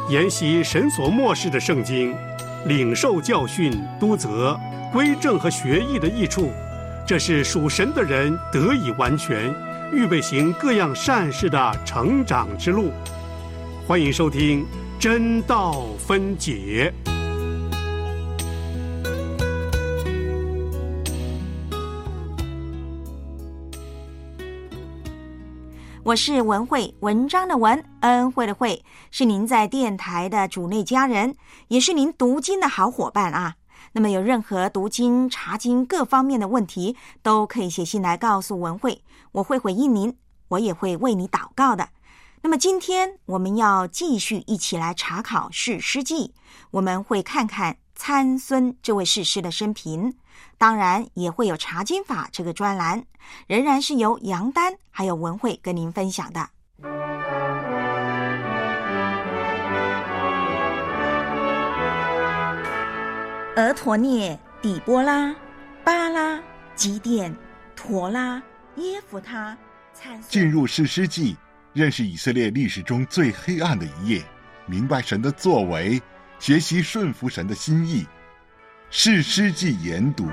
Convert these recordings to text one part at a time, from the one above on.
研习神所默示的圣经，领受教训、督责、归正和学义的益处，这是属神的人得以完全，预备行各样善事的成长之路。欢迎收听真道分解。 我是文慧，文章的文，恩惠的惠，是您在电台的主内家人，也是您读经的好伙伴啊。那么有任何读经、查经各方面的问题，都可以写信来告诉文慧，我会回应您，我也会为你祷告的。那么今天我们要继续一起来查考士师记，我们会看看参孙这位士师的生平，当然也会有查经法这个专栏，仍然是由杨丹还有文慧跟您分享的。俄陀涅、底波拉、巴拉、基甸、陀拉、耶弗他、参孙。 进入士师记，认识以色列历史中最黑暗的一页，明白神的作为，学习顺服神的心意。士师记研读。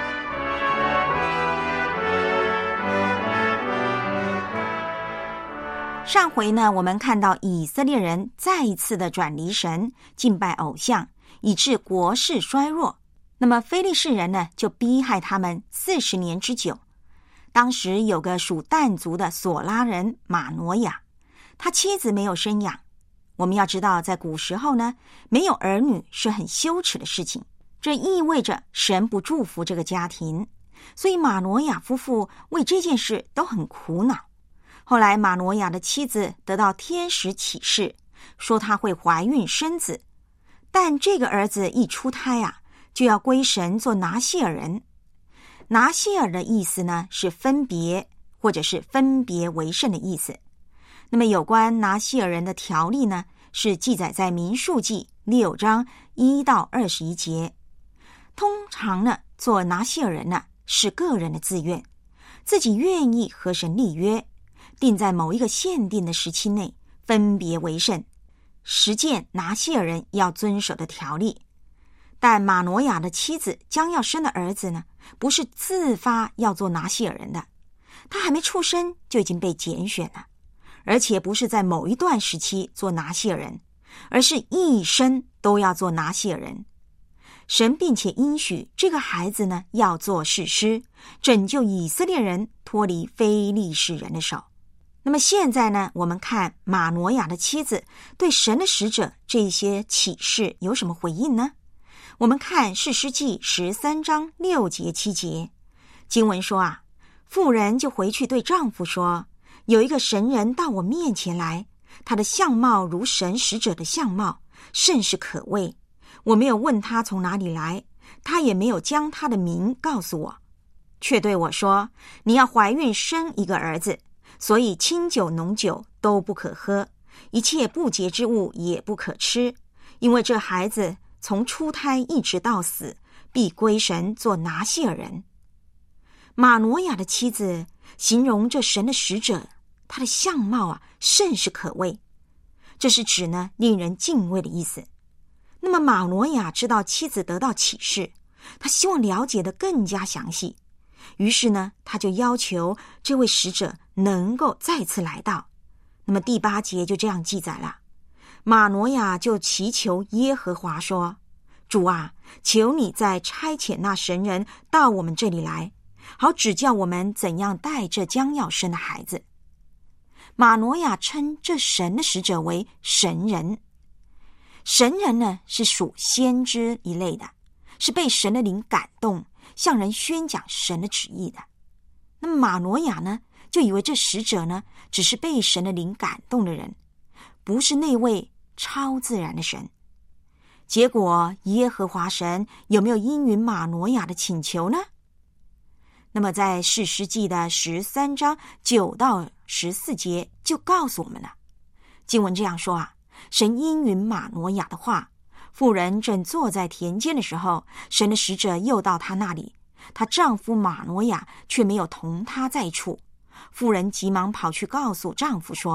上回呢，我们看到以色列人再一次的转离神，敬拜偶像，以致国势衰弱。那么非利士人呢，就逼害他们40年之久。当时有个属但族的索拉人马挪亚，他妻子没有生养。我们要知道，在古时候呢，没有儿女是很羞耻的事情，这意味着神不祝福这个家庭，所以马挪亚夫妇为这件事都很苦恼。后来马挪亚的妻子得到天使启示，说她会怀孕生子，但这个儿子一出胎啊，就要归神做拿细尔人。拿细尔的意思呢，是分别或者是分别为圣的意思。那么有关拿细尔人的条例呢，是记载在民数记6章1到21节。通常呢，做拿细尔人呢，是个人的自愿，自己愿意和神立约，定在某一个限定的时期内分别为圣，实践拿细尔人要遵守的条例。但马挪亚的妻子将要生的儿子呢，不是自发要做拿细尔人的，他还没出生就已经被拣选了，而且不是在某一段时期做拿细尔人，而是一生都要做拿细尔人。神并且应许这个孩子呢，要做士师，拯救以色列人脱离非利士人的手。那么现在呢，我们看马挪亚的妻子对神的使者这些启示有什么回应呢？我们看士师记13章6节7节，经文说啊，妇人就回去对丈夫说，有一个神人到我面前来，他的相貌如神使者的相貌，甚是可畏。我没有问他从哪里来，他也没有将他的名告诉我，却对我说，你要怀孕生一个儿子，所以清酒浓酒都不可喝，一切不洁之物也不可吃，因为这孩子从出胎一直到死，必归神做拿细尔人。马挪亚的妻子形容这神的使者，他的相貌啊，甚是可畏，这是指呢，令人敬畏的意思。那么马挪亚知道妻子得到启示，他希望了解得更加详细，于是呢，他就要求这位使者能够再次来到。那么第8节就这样记载了，马挪亚就祈求耶和华说，主啊，求你再差遣那神人到我们这里来，好指教我们怎样带这将要生的孩子。马挪亚称这神的使者为神人。神人呢，是属先知一类的，是被神的灵感动，向人宣讲神的旨意的。那么马挪亚呢，就以为这使者呢，只是被神的灵感动的人，不是那位超自然的神。结果耶和华神有没有应允马挪亚的请求呢？那么在士师记的13章9到14节就告诉我们了。经文这样说啊，神应允马挪亚的话，妇人正坐在田间的时候，神的使者又到她那里，她丈夫马挪亚却没有同她在一处。妇人急忙跑去告诉丈夫说，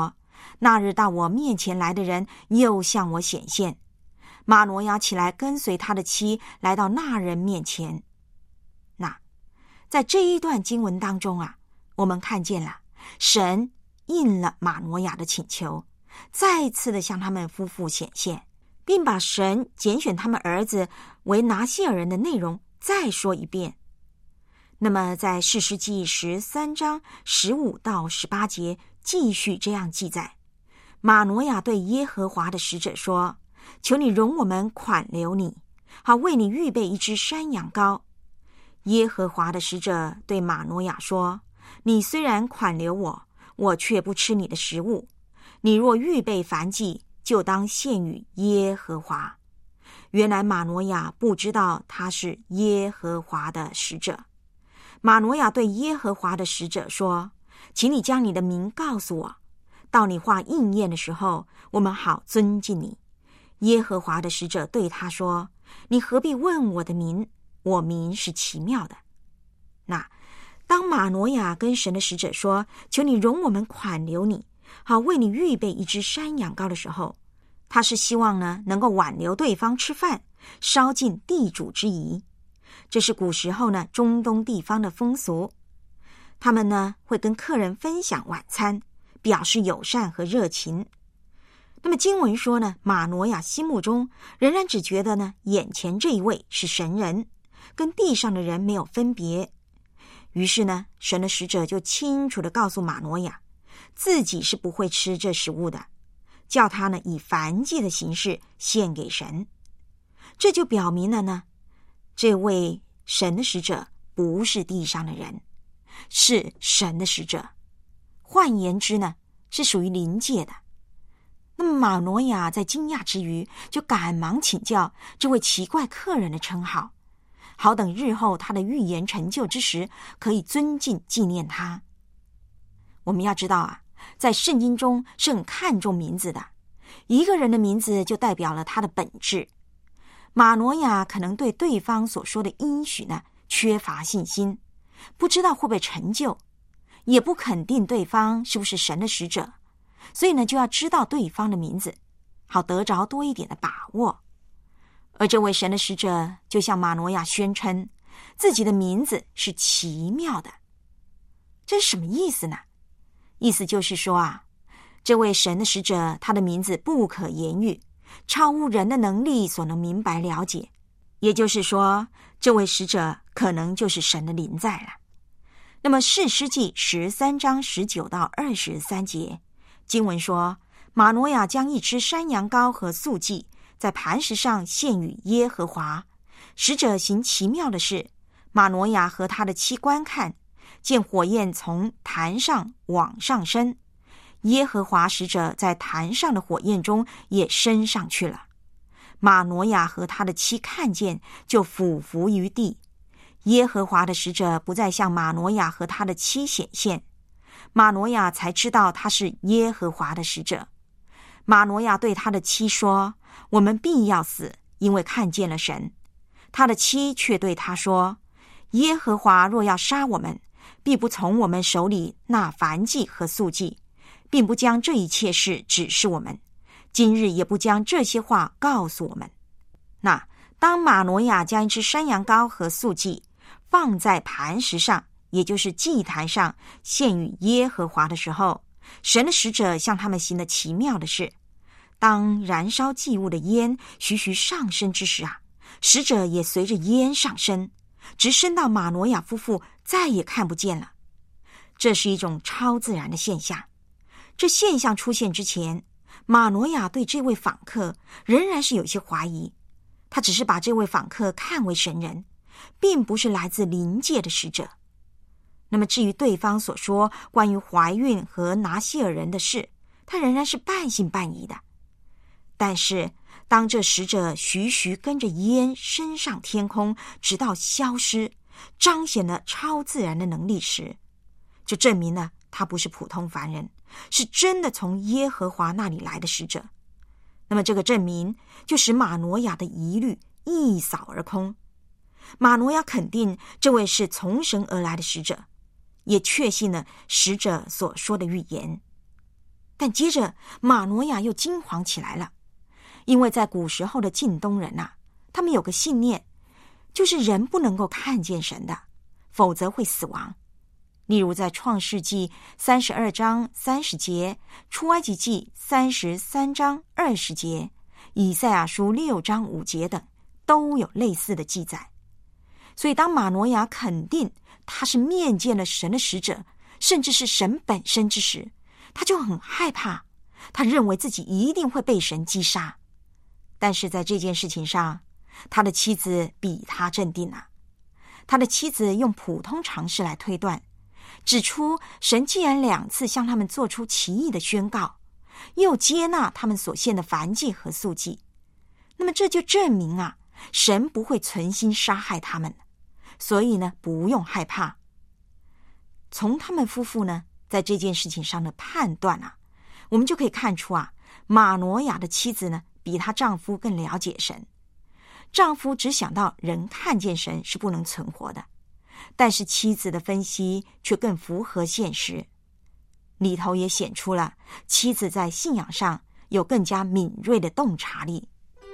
那日到我面前来的人又向我显现。马挪亚起来跟随他的妻来到那人面前。那在这一段经文当中啊，我们看见了神应了马挪亚的请求，再次的向他们夫妇显现，并把神拣选他们儿子为拿细尔人的内容再说一遍。那么在士师记13章15到18节继续这样记载：马挪亚对耶和华的使者说，求你容我们款留你，好为你预备一只山羊羔。耶和华的使者对马挪亚说，你虽然款留我，我却不吃你的食物。你若预备燔祭，就当献与耶和华。原来马挪亚不知道他是耶和华的使者。马挪亚对耶和华的使者说，请你将你的名告诉我，到你话应验的时候，我们好尊敬你。耶和华的使者对他说，你何必问我的名？我名是奇妙的。那当马挪亚跟神的使者说，求你容我们款留你，好为你预备一只山羊羔的时候，他是希望呢能够挽留对方吃饭，烧尽地主之谊。这是古时候呢中东地方的风俗，他们呢会跟客人分享晚餐，表示友善和热情。那么经文说呢，马挪亚心目中仍然只觉得呢眼前这一位是神人，跟地上的人没有分别。于是呢，神的使者就清楚地告诉马挪亚，自己是不会吃这食物的，叫他呢以燔祭的形式献给神。这就表明了呢，这位神的使者不是地上的人，是神的使者，换言之呢，是属于灵界的。那么马挪亚在惊讶之余，就赶忙请教这位奇怪客人的称号，好等日后他的预言成就之时，可以尊敬纪念他。我们要知道啊，在圣经中是很看重名字的，一个人的名字就代表了他的本质。马挪亚可能对对方所说的应许呢缺乏信心，不知道会不会成就，也不肯定对方是不是神的使者，所以呢就要知道对方的名字，好得着多一点的把握。而这位神的使者就向马挪亚宣称自己的名字是奇妙的。这是什么意思呢？意思就是说啊，这位神的使者他的名字不可言喻，超乎人的能力所能明白了解。也就是说，这位使者可能就是神的临在了。那么士师记13章19到23节经文说，马挪亚将一只山羊羔和素祭在磐石上献与耶和华。使者行奇妙的事，马挪亚和他的妻观看，见火焰从坛上往上升，耶和华使者在坛上的火焰中也升上去了。马挪亚和他的妻看见，就俯伏于地。耶和华的使者不再向马挪亚和他的妻显现，马挪亚才知道他是耶和华的使者。马挪亚对他的妻说，我们必要死，因为看见了神。他的妻却对他说，耶和华若要杀我们，必不从我们手里纳燔祭和素祭，并不将这一切事指示我们，今日也不将这些话告诉我们。那当马挪亚将一只山羊羔和素祭放在磐石上，也就是祭坛上献与耶和华的时候，神的使者向他们行了奇妙的事。当燃烧祭物的烟徐徐上升之时啊，使者也随着烟上升，直升到马挪亚夫妇再也看不见了。这是一种超自然的现象。这现象出现之前，马挪亚对这位访客仍然是有些怀疑，他只是把这位访客看为神人，并不是来自灵界的使者。那么至于对方所说关于怀孕和拿细尔人的事，他仍然是半信半疑的。但是当这使者徐徐跟着烟升上天空，直到消失，彰显了超自然的能力时，就证明了他不是普通凡人，是真的从耶和华那里来的使者。那么这个证明就使马挪亚的疑虑一扫而空。马挪亚肯定这位是从神而来的使者，也确信了使者所说的预言。 但接着马挪亚又惊慌起来了，因为在古时候的近东人他们有个信念，就是人不能够看见神的，否则会死亡。例如在创世纪32章30节，出埃及记33章20节，以赛亚书6章5节等，都有类似的记载。所以当马挪亚肯定他是面见了神的使者，甚至是神本身之时，他就很害怕，他认为自己一定会被神击杀。但是在这件事情上，他的妻子比他镇定他的妻子用普通常识来推断，指出神既然2次向他们做出奇异的宣告，又接纳他们所献的燔祭和素祭，那么这就证明神不会存心杀害他们，所以呢，不用害怕。从他们夫妇呢在这件事情上的判断我们就可以看出马挪亚的妻子呢比她丈夫更了解神。丈夫只想到人看见神是不能存活的，但是妻子的分析却更符合现实，里头也显出了妻子在信仰上有更加敏锐的洞察力。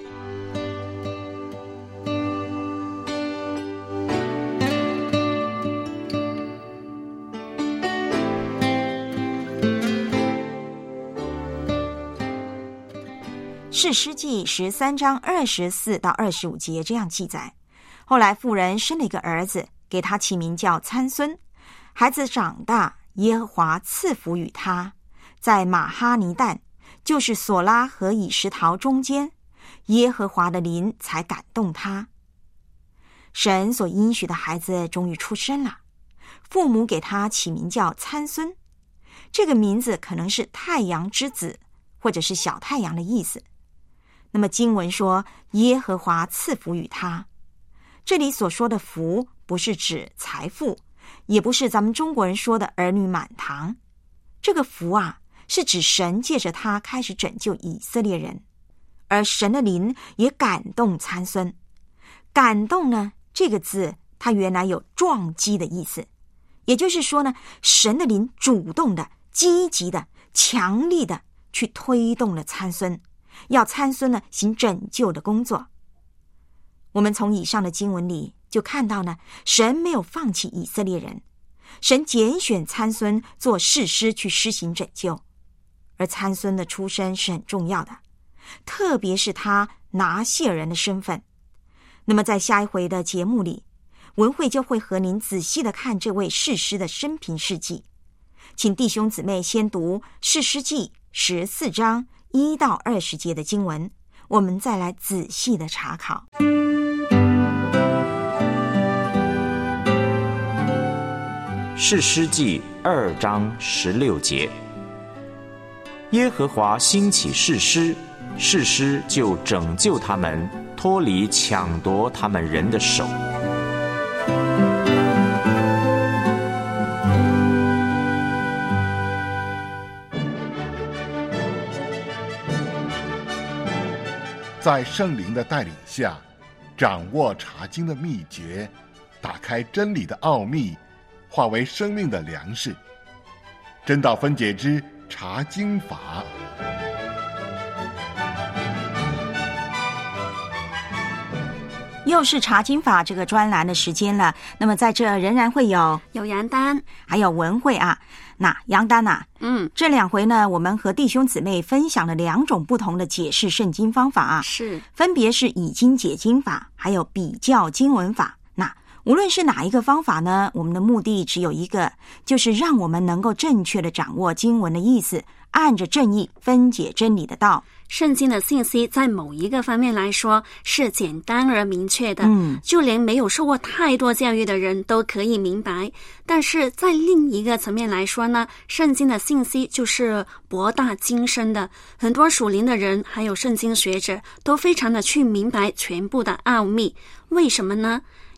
士师记13章24到25节这样记载，后来妇人生了一个儿子，给他起名叫参孙。孩子长大，耶和华赐福与他，在马哈尼旦，就是索拉和以实陶中间，耶和华的灵才感动他。神所应许的孩子终于出生了，父母给他起名叫参孙，这个名字可能是太阳之子，或者是小太阳的意思。那么经文说耶和华赐福与他，这里所说的福不是指财富，也不是咱们中国人说的儿女满堂，这个福是指神借着他开始拯救以色列人，而神的灵也感动参孙。感动呢，这个字它原来有撞击的意思，也就是说呢，神的灵主动的、积极的、强力的去推动了参孙，要参孙呢行拯救的工作。我们从以上的经文里就看到呢，神没有放弃以色列人，神拣选参孙做士师去施行拯救，而参孙的出身是很重要的，特别是他拿谢人的身份。那么在下一回的节目里，文慧就会和您仔细的看这位士师的生平事迹。请弟兄姊妹先读士师记14章1到20节的经文，我们再来仔细的查考。 士师记2章16节，耶和华兴起士师，士师就拯救他们，脱离抢夺他们人的手。 在圣灵的带领下，掌握查经的秘诀，打开真理的奥秘，化为生命的粮食。真道分解之查经法。 又是查经法这个专栏的时间了，那么在这仍然会有杨丹还有文慧那杨丹这2回呢，我们和弟兄姊妹分享了2种不同的解释圣经方法是分别是以经解经法还有比较经文法。那无论是哪一个方法呢，我们的目的只有一个，就是让我们能够正确的掌握经文的意思，按着正义分解真理的道。 圣经的信息在某一个方面来说是简单而明确的，就连没有受过太多教育的人都可以明白。但是在另一个层面来说呢，圣经的信息就是博大精深的，很多属灵的人还有圣经学者都非常的去明白全部的奥秘。为什么呢？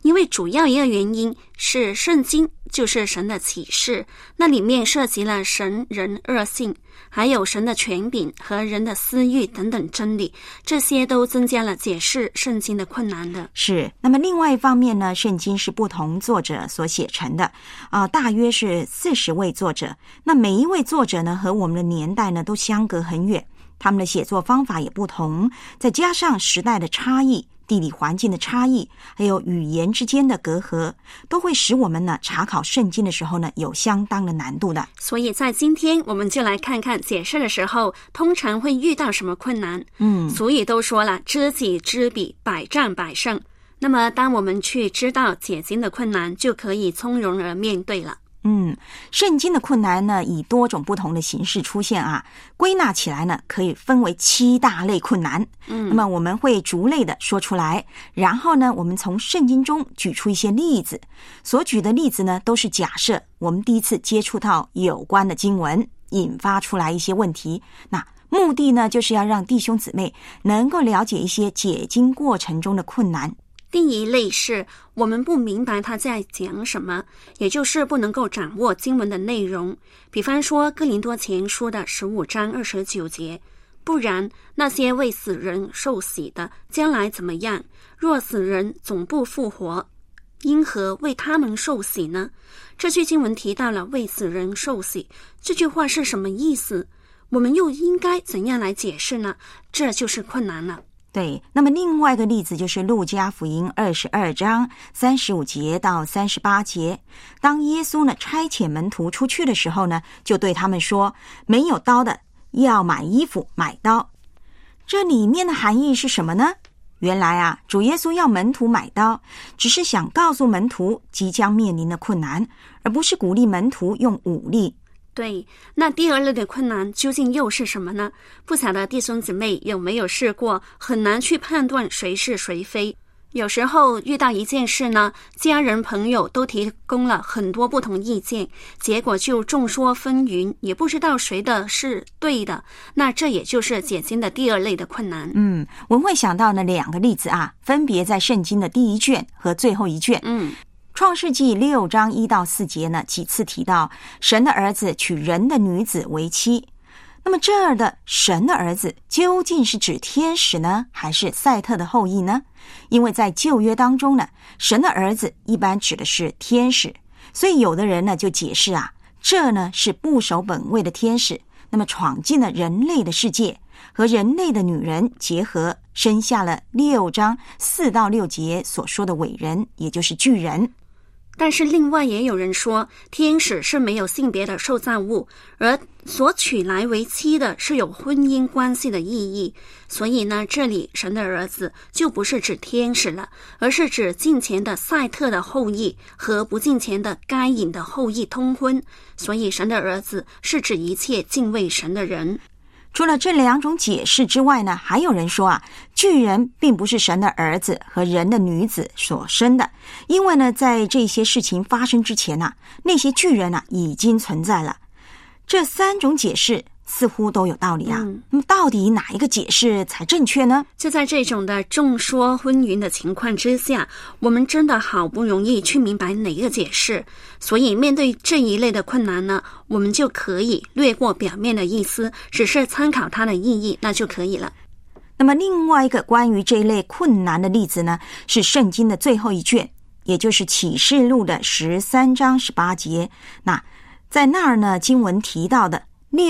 因为主要一个原因是圣经就是神的启示，那里面涉及了神人二性，还有神的权柄和人的私欲等等真理，这些都增加了解释圣经的困难的。 是，那么另外一方面呢，圣经是不同作者所写成的大约是40位作者，那每一位作者呢和我们的年代呢都相隔很远，他们的写作方法也不同，再加上时代的差异、地理环境的差异，还有语言之间的隔阂，都会使我们呢查考圣经的时候呢有相当的难度的。 所以在今天我们就来看看解释的时候通常会遇到什么困难。俗语都说了，知己知彼，百战百胜。那么当我们去知道解经的困难，就可以从容而面对了。 圣经的困难呢以多种不同的形式出现归纳起来呢可以分为7大类困难。那么我们会逐类的说出来，然后呢我们从圣经中举出一些例子，所举的例子呢都是假设我们第一次接触到有关的经文，引发出来一些问题，那目的呢就是要让弟兄姊妹能够了解一些解经过程中的困难。 第一类是我们不明白他在讲什么，也就是不能够掌握经文的内容。比方说哥林多前书的15章29节，不然那些为死人受洗的将来怎么样？若死人总不复活，因何为他们受洗呢？这句经文提到了为死人受洗，这句话是什么意思？我们又应该怎样来解释呢？这就是困难了。 对，那么另外一个例子就是路加福音22章35节到38节，当耶稣呢差遣门徒出去的时候呢，就对他们说，没有刀的要买衣服买刀。这里面的含义是什么呢？原来主耶稣要门徒买刀，只是想告诉门徒即将面临的困难，而不是鼓励门徒用武力。 对，那第二类的困难究竟又是什么呢？不晓得弟兄姊妹有没有试过很难去判断谁是谁非。有时候遇到一件事呢，家人朋友都提供了很多不同意见，结果就众说纷纭，也不知道谁的是对的。那这也就是解经的第二类的困难。 我们会想到呢2个例子分别在圣经的第1卷和最后1卷。创世纪6章1到4节呢，几次提到神的儿子娶人的女子为妻。那么这儿的神的儿子究竟是指天使呢，还是赛特的后裔呢？因为在旧约当中呢，神的儿子一般指的是天使，所以有的人呢就解释这呢是不守本位的天使，那么闯进了人类的世界，和人类的女人结合，生下了6章4到6节所说的伟人，也就是巨人。 但是另外也有人说，天使是没有性别的受造物，而所娶来为妻的是有婚姻关系的意义。所以呢，这里神的儿子就不是指天使了，而是指敬虔的赛特的后裔和不敬虔的该隐的后裔通婚。所以神的儿子是指一切敬畏神的人。 除了这2种解释之外呢，还有人说巨人并不是神的儿子和人的女子所生的，因为呢在这些事情发生之前那些巨人已经存在了。这3种解释似乎都有道理那么到底哪一个解释才正确呢？ 就在这种的众说纷纭的情况之下，我们真的好不容易去明白哪一个解释。所以面对这一类的困难呢，我们就可以略过表面的意思，只是参考它的意义，那就可以了。 那么另外一个关于这一类困难的例子呢，是圣经的最后1卷，也就是启示录的13章18节。那在那儿呢，经文提到的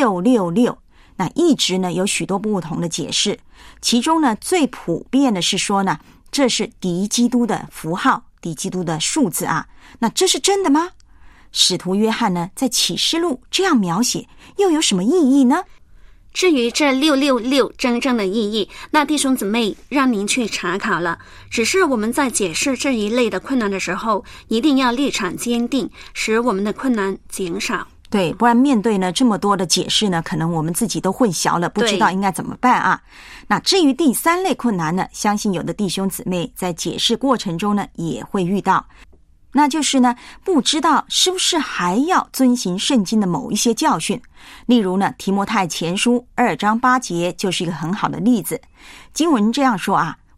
666，那一直呢有许多不同的解释，其中呢最普遍的是说呢，这是敌基督的符号，敌基督的数字那这是真的吗？使徒约翰呢在启示录这样描写，又有什么意义呢？ 至于这666真正的意义，那弟兄姊妹让您去查考了。只是我们在解释这一类的困难的时候，一定要立场坚定，使我们的困难减少。 对，不然面对呢这么多的解释呢，可能我们自己都混淆了，不知道应该怎么办那至于第3类困难呢，相信有的弟兄姊妹在解释过程中呢也会遇到，那就是呢不知道是不是还要遵行圣经的某一些教训。例如呢提摩太前书2章8节就是一个很好的例子。经文这样说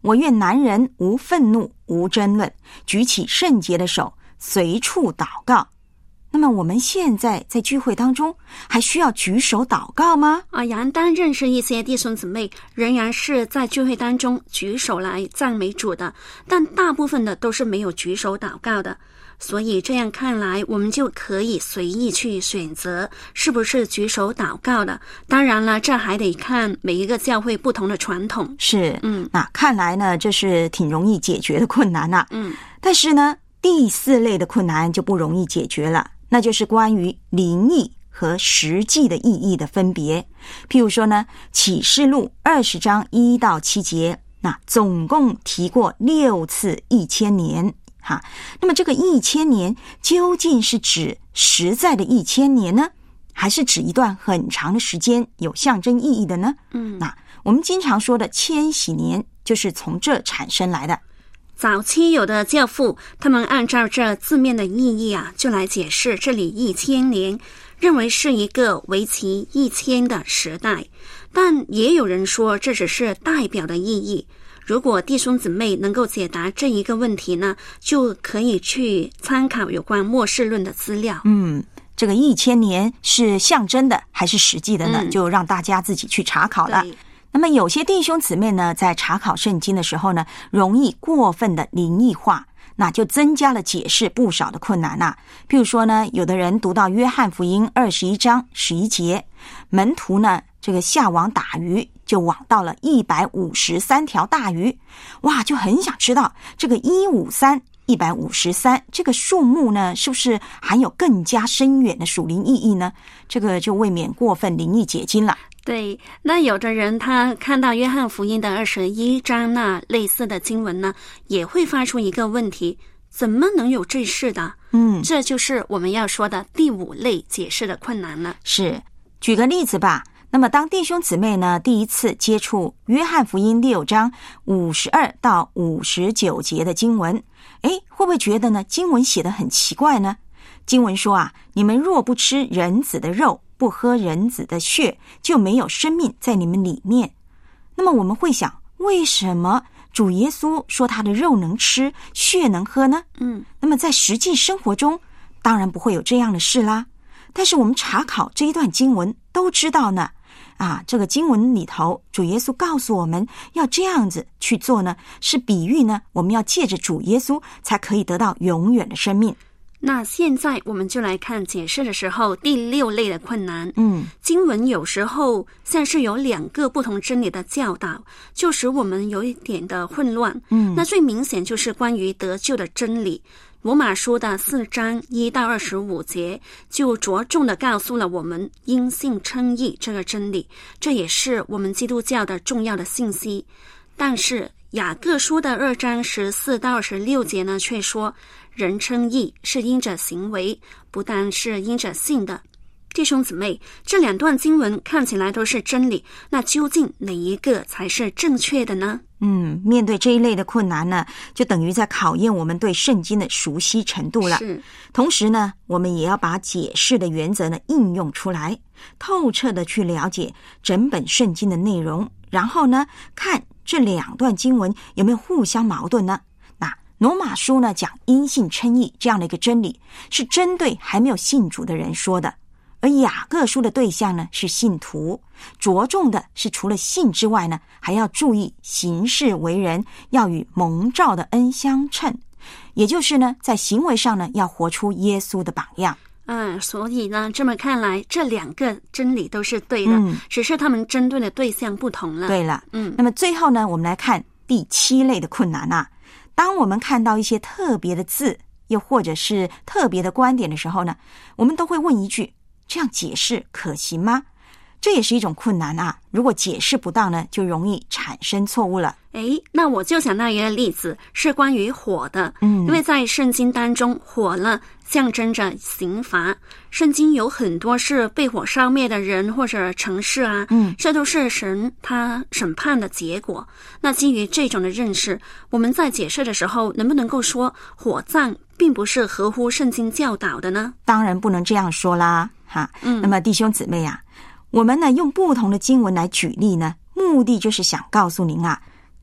我愿男人无愤怒无争论，举起圣洁的手，随处祷告。那么我们现在在聚会当中还需要举手祷告吗？ 杨丹认识一些弟兄姊妹仍然是在聚会当中举手来赞美主的，但大部分的都是没有举手祷告的。所以这样看来，我们就可以随意去选择是不是举手祷告的。当然了，这还得看每一个教会不同的传统。 是，那看来呢，这是挺容易解决的困难啊。但是呢，第4类的困难就不容易解决了，那就是关于灵意和实际的意义的分别。譬如说呢，启示录20章1到7节，那总共提过6次1000年。那么这个1000年究竟是指实在的1000年呢，还是指一段很长的时间有象征意义的呢？那我们经常说的千禧年就是从这产生来的。 早期有的教父，他们按照这字面的意义就来解释这里1000年，认为是一个为期1000的时代。但也有人说这只是代表的意义。如果弟兄姊妹能够解答这一个问题呢，就可以去参考有关末世论的资料。 这个1000年是象征的还是实际的呢？就让大家自己去查考了。那么有些弟兄姊妹呢，在查考圣经的时候呢，容易过分的灵异化，那就增加了解释不少的困难啊。譬如说呢，有的人读到约翰福音21章11节，门徒呢这个下网打鱼，就网到了153条大鱼，哇，就很想知道这个153这个数目呢，是不是含有更加深远的属灵意义呢？这个就未免过分灵异解经了。 对，那有的人他看到约翰福音的21章那类似的经文呢，也会发出一个问题，怎么能有这事的？这就是我们要说的第5类解释的困难了。是， 举个例子吧。那么当弟兄姊妹呢第一次接触约翰福音6章52到59节的经文，会不会觉得呢经文写得很奇怪呢？经文说你们若不吃人子的肉，不喝人子的血，就没有生命在你们里面。那么我们会想，为什么主耶稣说他的肉能吃，血能喝呢？那么在实际生活中当然不会有这样的事啦。但是我们查考这一段经文都知道呢，这个经文里头主耶稣告诉我们要这样子去做呢，是比喻呢，我们要借着主耶稣才可以得到永远的生命。 那现在我们就来看解释的时候第6类的困难。经文有时候像是有2个不同真理的教导，就使我们有一点的混乱。那最明显就是关于得救的真理。罗马书的4章1到25节就着重的告诉了我们因信称义这个真理，这也是我们基督教的重要的信息。但是雅各书的2章14到26节呢，却说人称义是因着行为，不但是因着信的。弟兄姊妹，这2段经文看起来都是真理，那究竟哪一个才是正确的呢？ 面对这一类的困难呢，就等于在考验我们对圣经的熟悉程度了。同时呢，我们也要把解释的原则呢应用出来，透彻的去了解整本圣经的内容，然后呢，看这2段经文有没有互相矛盾呢？那罗马书呢讲因信称义这样的一个真理，是针对还没有信主的人说的。而雅各书的对象呢是信徒，着重的是除了信之外呢，还要注意行事为人要与蒙召的恩相称，也就是呢在行为上呢要活出耶稣的榜样。 所以呢这么看来这2个真理都是对的，只是他们针对的对象不同了。 对了，那么最后呢，我们来看第7类的困难当我们看到一些特别的字，又或者是特别的观点的时候呢，我们都会问一句，这样解释可行吗？这也是一种困难如果解释不当呢，就容易产生错误了。 那我就想到一个例子，是关于火的。因为在圣经当中，火呢象征着刑罚，圣经有很多是被火烧灭的人或者城市这都是神他审判的结果。那基于这种的认识，我们在解释的时候能不能够说火葬并不是合乎圣经教导的呢？ 当然不能这样说啦那么弟兄姊妹我们呢用不同的经文来举例呢，目的就是想告诉您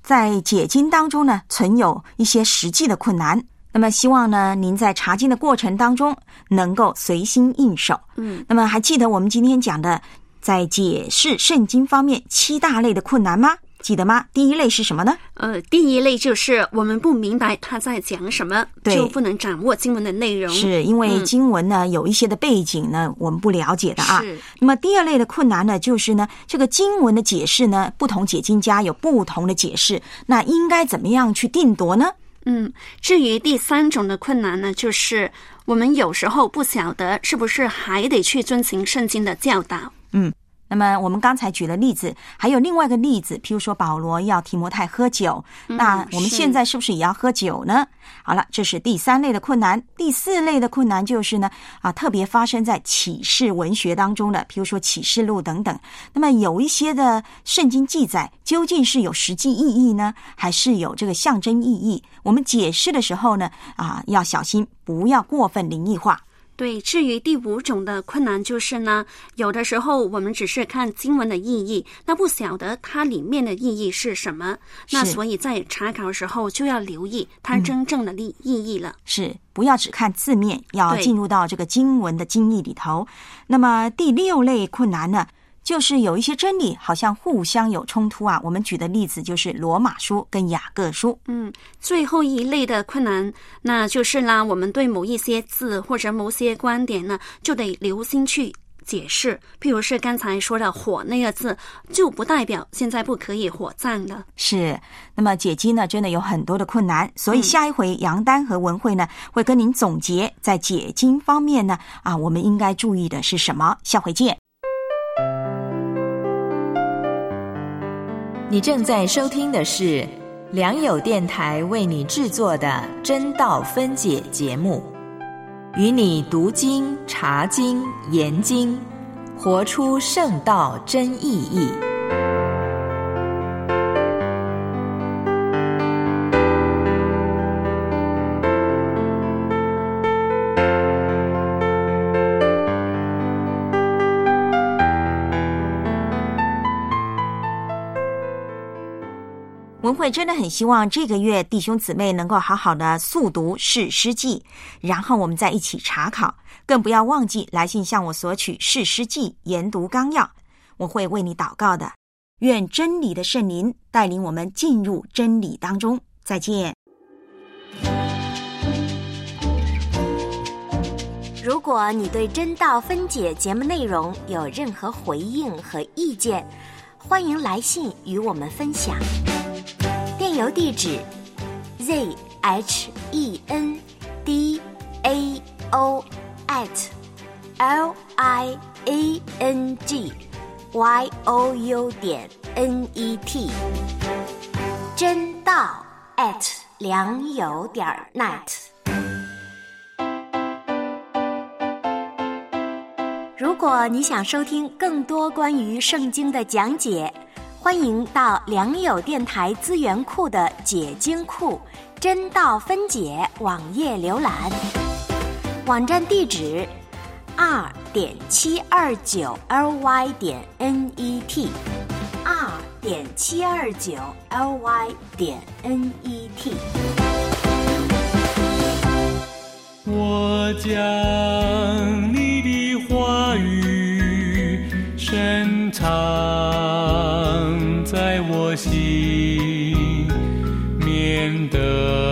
在解经当中呢，存有一些实际的困难。那么希望呢，您在查经的过程当中能够随心应手。那么还记得我们今天讲的在解释圣经方面7大类的困难吗？记得吗？第一类是什么呢？ 第一类就是我们不明白他在讲什么，就不能掌握经文的内容。 是因为经文呢，有一些的背景呢，我们不了解的啊。那么第二类的困难呢，就是呢，这个经文的解释呢，不同解经家有不同的解释，那应该怎么样去定夺呢？ 至于第3种的困难呢，就是我们有时候不晓得是不是还得去遵行圣经的教导。 那么我们刚才举了例子，还有另外一个例子，譬如说保罗要提摩太喝酒，那我们现在是不是也要喝酒呢？好了，这是第3类的困难。第4类的困难就是呢，特别发生在启示文学当中的，譬如说启示录等等。那么有一些的圣经记载究竟是有实际意义呢，还是有这个象征意义？我们解释的时候呢，要小心，不要过分灵异化。 对，至于第5种的困难就是呢，有的时候我们只是看经文的意义，那不晓得它里面的意义是什么，那所以在查考的时候就要留意它真正的意义了。 是，不要只看字面，要进入到这个经文的经义里头。那么第6类困难呢，就是有一些真理好像互相有冲突啊。我们举的例子就是罗马书跟雅各书。 最后一类的困难，那就是呢，我们对某一些字或者某些观点呢，就得留心去解释。譬如是刚才说的火那个字，就不代表现在不可以火葬的。 是，那么解经呢，真的有很多的困难，所以下一回杨丹和文慧呢，会跟您总结在解经方面呢，我们应该注意的是什么。下回见。 你正在收听的是良友电台为你制作的真道分解节目，与你读经、查经、研经，活出圣道真意义。 文慧真的很希望这个月弟兄姊妹能够好好的速读士师记，然后我们再一起查考，更不要忘记来信向我索取士师记研读纲要，我会为你祷告的。愿真理的圣灵带领我们进入真理当中。再见。 如果你对真道分解节目内容有任何回应和意见，欢迎来信与我们分享。电邮地址 zhendao@liangyou.net 真道良友.net。如果你想收听更多关于圣经的讲解，欢迎到良友电台资源库的解经库真道分解网页浏览，网站地址 2.729ly.net 2.729ly.net。 我将你的话语深藏在我心，免得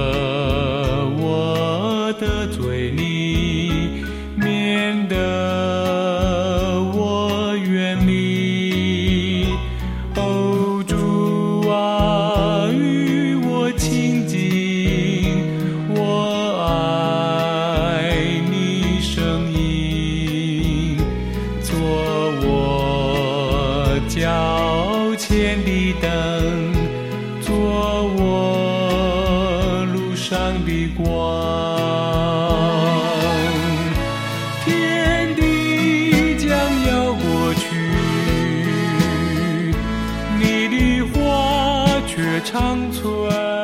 我得罪你，免得我远离。哦，主啊，与我亲近，我爱你声音，做我脚前的灯，做我路上的光。天地将要过去，你的话却长存。